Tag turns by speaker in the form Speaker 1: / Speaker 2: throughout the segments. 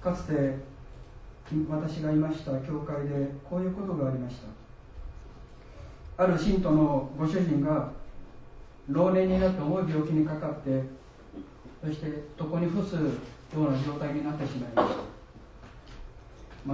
Speaker 1: かつて私がいました教会でこういうことがありました。ある信徒のご主人が老年になって重い病気にかかって、そして床に伏すような状態になってしまいました。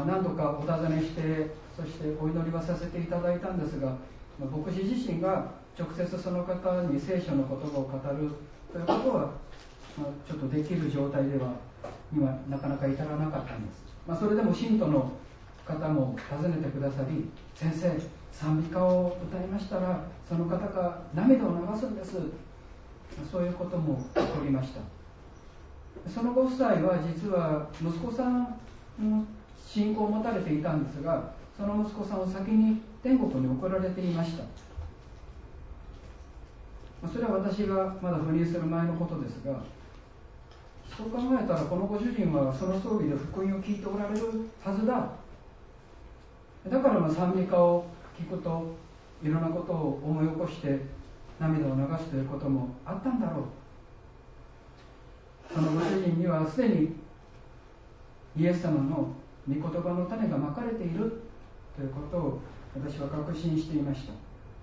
Speaker 1: 何度かお尋ねして、そしてお祈りはさせていただいたんですが、牧師自身が直接その方に聖書の言葉を語るということは、ちょっとできる状態では今なかなか至らなかったんです。それでも信徒の方も訪ねてくださり、先生、賛美歌を歌いましたらその方が涙を流すんです、そういうことも起こりました。そのご夫妻は実は息子さんの信仰を持たれていたんですが、その息子さんを先に天国に送られていました。それは私がまだ赴任する前のことですが、そう考えたらこのご主人はその葬儀で福音を聞いておられるはずだ。だから賛美歌を聞くといろんなことを思い起こして涙を流すということもあったんだろう。そのご主人にはすでにイエス様の御言葉の種がまかれているということを私は確信していました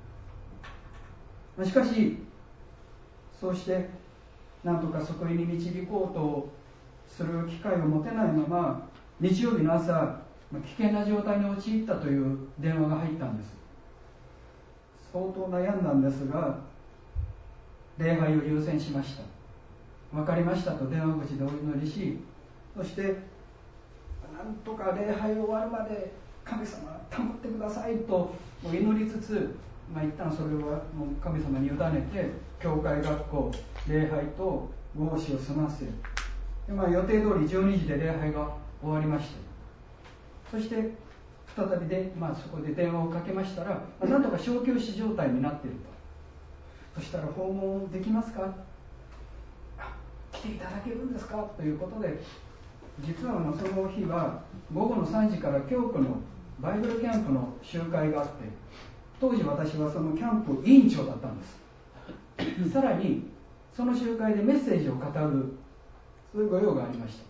Speaker 1: 。しかしそうしてなんとか救いに導こうとする機会を持てないまま、日曜日の朝危険な状態に陥ったという電話が入ったんです。相当悩んだんですが、礼拝を優先しました。分かりましたと電話口でお祈りし、そしてなんとか礼拝終わるまで神様保ってくださいと祈りつつ、一旦それはもう神様に委ねて、教会学校礼拝と合祀を済ませ、予定通り12時で礼拝が終わりまして、そして再びで、そこで電話をかけましたら、なんとか小休止状態になっていると。そしたら訪問できますか、来ていただけるんですかということで、実はその日は午後の3時から教区のバイブルキャンプの集会があって、当時私はそのキャンプ委員長だったんですさらにその集会でメッセージを語る、そういうご用がありました。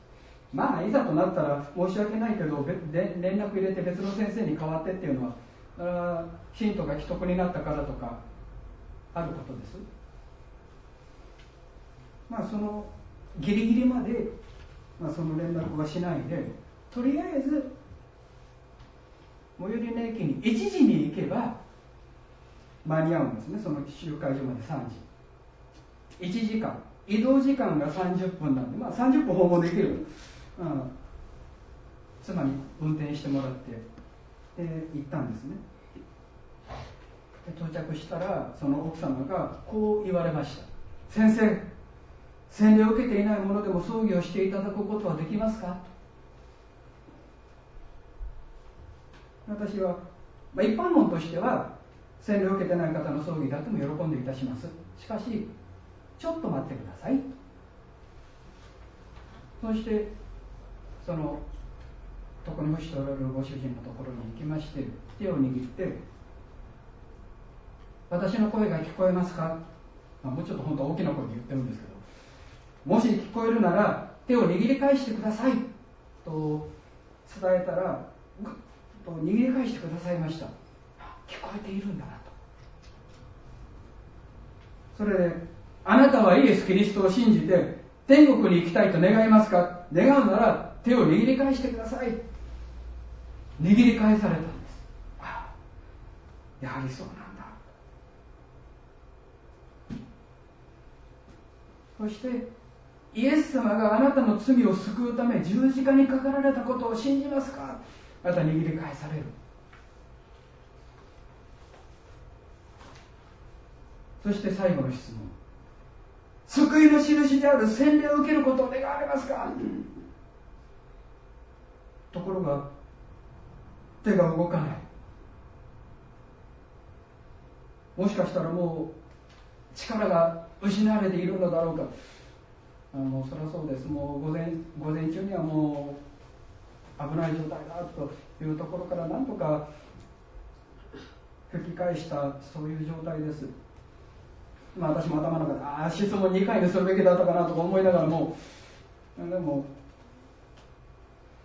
Speaker 1: いざとなったら申し訳ないけど連絡入れて別の先生に代わってっていうのは、信徒が既得になったからとかあることです。そのギリギリまで、その連絡はしないで、とりあえず最寄りの駅に1時に行けば間に合うんですね。その集会所まで3時、1時間、移動時間が30分なんで、30分訪問できる、妻に運転してもらって行ったんですね。で到着したら、その奥様がこう言われました。先生、洗礼を受けていない者でも葬儀をしていただくことはできますか。私は、一般論としては洗礼を受けてない方の葬儀であっても喜んでいたします。しかしちょっと待ってください。そしてその床に伏しておられるご主人のところに行きまして、手を握って、私の声が聞こえますか、もうちょっと本当は大きな声で言ってるんですけど、もし聞こえるなら手を握り返してくださいと伝えたら、ぐっと握り返してくださいました。聞こえているんだなと。それで、あなたはイエス・キリストを信じて天国に行きたいと願いますか。願うなら手を握り返してください。握り返されたんです。やはりそうなんだ。そしてイエス様があなたの罪を救うため十字架にかかられたことを信じますか。また握り返される。そして最後の質問、救いの印である洗礼を受けることを願われますか。ところが手が動かない。もしかしたらもう力が失われているのだろうか。もうそりゃそうです。もう午前中にはもう危ない状態だというところからなんとか吹き返した、そういう状態です。私も頭の中で質問2回にするべきだったかなとか思いながらも、でも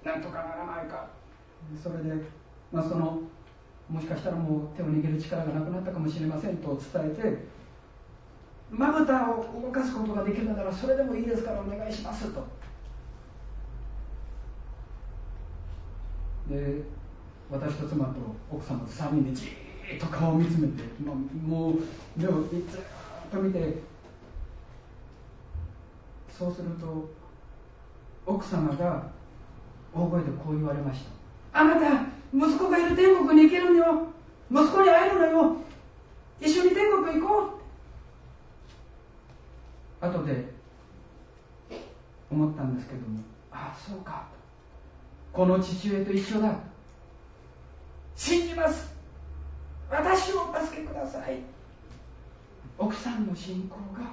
Speaker 1: なんとかならないか。それで、もしかしたらもう手を握る力がなくなったかもしれませんと伝えて、まぶたを動かすことができるならそれでもいいですからお願いしますと。で、私と妻と奥様と3人でじーっと顔を見つめて、もう目をずっと見て、そうすると奥様が大声でこう言われました。あなた、息子がいる天国に行けるのよ、息子に会えるのよ、一緒に天国行こう。後で思ったんですけども、ああそうか、この父親と一緒だ、信じます、私をお助けください。奥さんの信仰が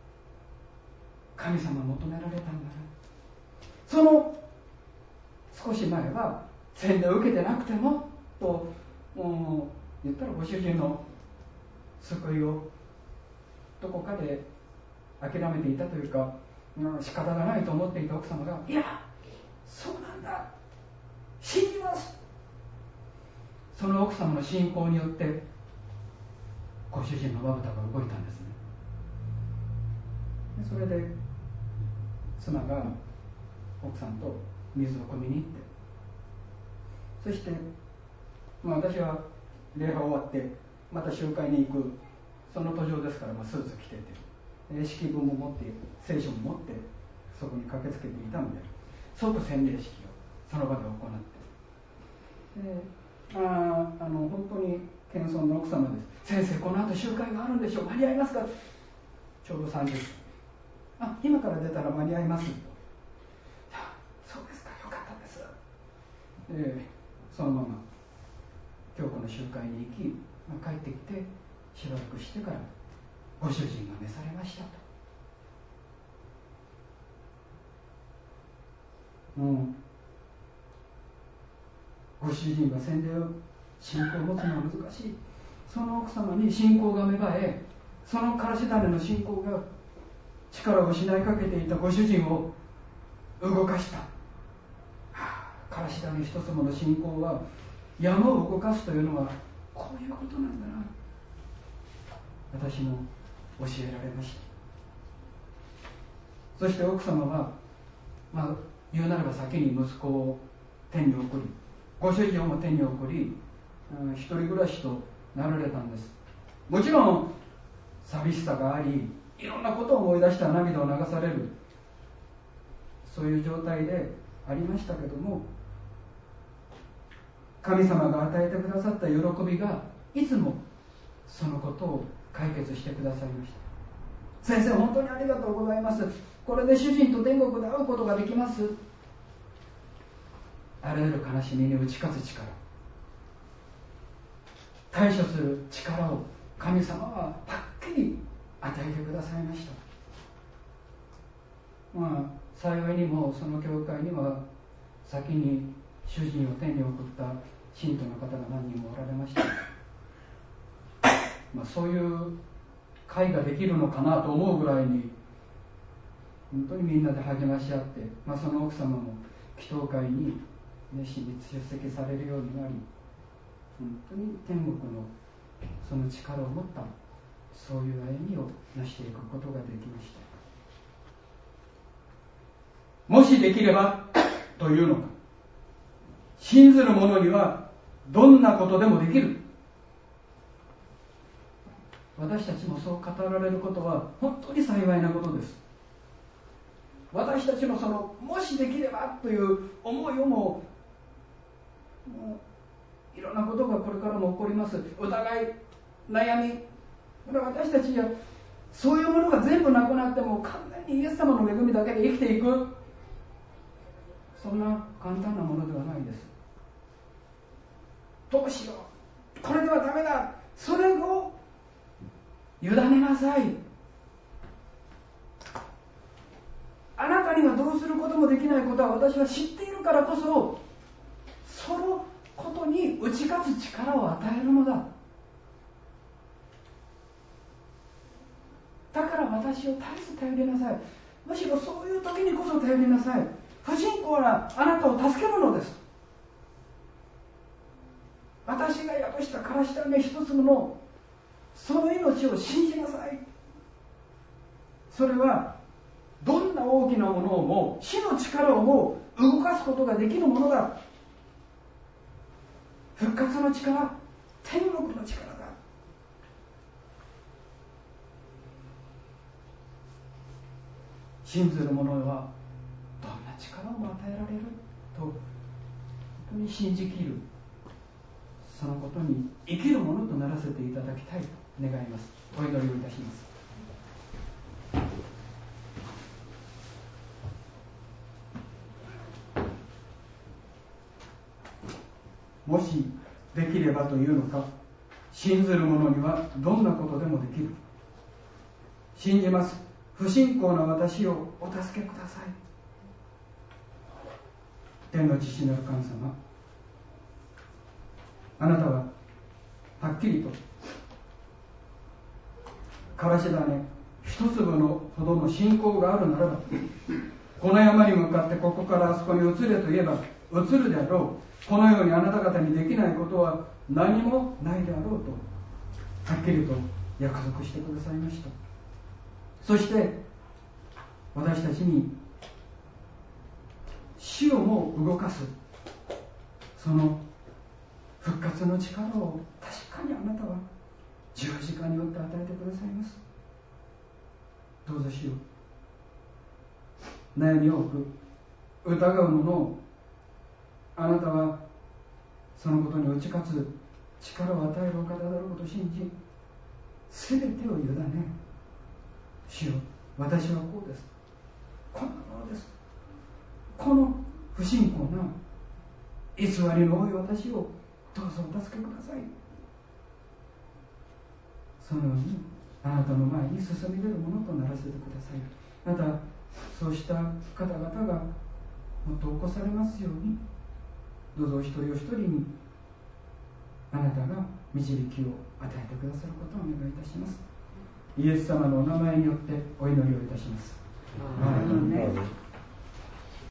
Speaker 1: 神様求められたんだな。その少し前は洗礼を受けてなくてもと、言ったらご主人の救いをどこかで諦めていたというか、仕方がないと思っていた奥様が、いやそうなんだ、信じます。その奥様の信仰によってご主人のまぶたが動いたんですね。それで妻が奥さんと水を汲みに行って、そして、私は礼拝終わってまた集会に行く、その途上ですから、スーツ着てて、式文も持って聖書も持ってそこに駆けつけていたので、即洗礼式をその場で行って、本当に謙遜な奥様です。先生、この後集会があるんでしょう、間に合いますか。ちょうど30分、今から出たら間に合います。そうですか、よかったです。そのまま教皇の集会に行き、帰ってきてしばらくしてからご主人が召されましたと。ご主人が洗礼を信仰を持つのは難しい。その奥様に信仰が芽生え、そのからし種の信仰が力を失いかけていたご主人を動かした。からし種一つもの信仰は山を動かすというのはこういうことなんだな、私も教えられました。そして奥様は、言うなれば先に息子を天に送り、ご主人をも天に送り、一人暮らしとなられたんです。もちろん寂しさがあり、いろんなことを思い出した涙を流される、そういう状態でありましたけども、神様が与えてくださった喜びがいつもそのことを解決してくださいました。先生、本当にありがとうございます。これで主人と天国で会うことができます。あらゆる悲しみに打ち勝つ力、対処する力を神様ははっきり与えてくださいました。幸いにもその教会には先に主人を天に送った信徒の方が何人もおられました。そういう会ができるのかなと思うぐらいに本当にみんなで励まし合って、その奥様も祈祷会に熱心に出席されるようになり、本当に天国のその力を持ったそういう歩みを成していくことができました。もしできればというのか、信ずる者にはどんなことでもできる。私たちもそう語られることは本当に幸いなことです。私たちのそのもしできればという思いをもいろんなことがこれからも起こります。疑い、悩み、私たちはそういうものが全部なくなっても完全にイエス様の恵みだけで生きていく、そんな簡単なものではないです。どうしよう、これではダメだ、それを委ねなさい。あなたにはどうすることもできないことは私は知っているからこそ、そのことに打ち勝つ力を与えるのだ。だから私を絶えず頼りなさい。むしろそういう時にこそ頼りなさい。 不信仰なあなたを助けるのです。私が宿したからした種一粒のその命を信じなさい。それはどんな大きなものをも死の力をも動かすことができるものだ。復活の力、天国の力だ。信ずる者はどんな力をも与えられると本当に信じきる、そのことに生きるものとならせていただきたいと願います。お祈りをいたします。もしできればというのか、信ずる者にはどんなことでもできる。信じます。不信仰な私をお助けください。天の父なる神様、あなたははっきりとからし種一粒のほどの信仰があるならば、この山に向かってここからあそこに移れと言えば移るであろう。このようにあなた方にできないことは何もないであろうとはっきりと約束してくださいました。そして私たちに死をも動かすその復活の力を確かにあなたは十字架によって与えてくださいます。どうぞ主よ、悩み多く疑う者をあなたはそのことに打ち勝つ力を与えるお方だろうと信じ、全てを委ね、主よ、私はこうです、こんなものです、この不信仰な偽りの多い私をどうぞお助けください。そのようにあなたの前に進み出るものとならせてください。またそうした方々がもっと起こされますように、どうぞお一人お一人にあなたが導きを与えてくださることをお願いいたします。イエス様のお名前によってお祈りをいたします。アーメン。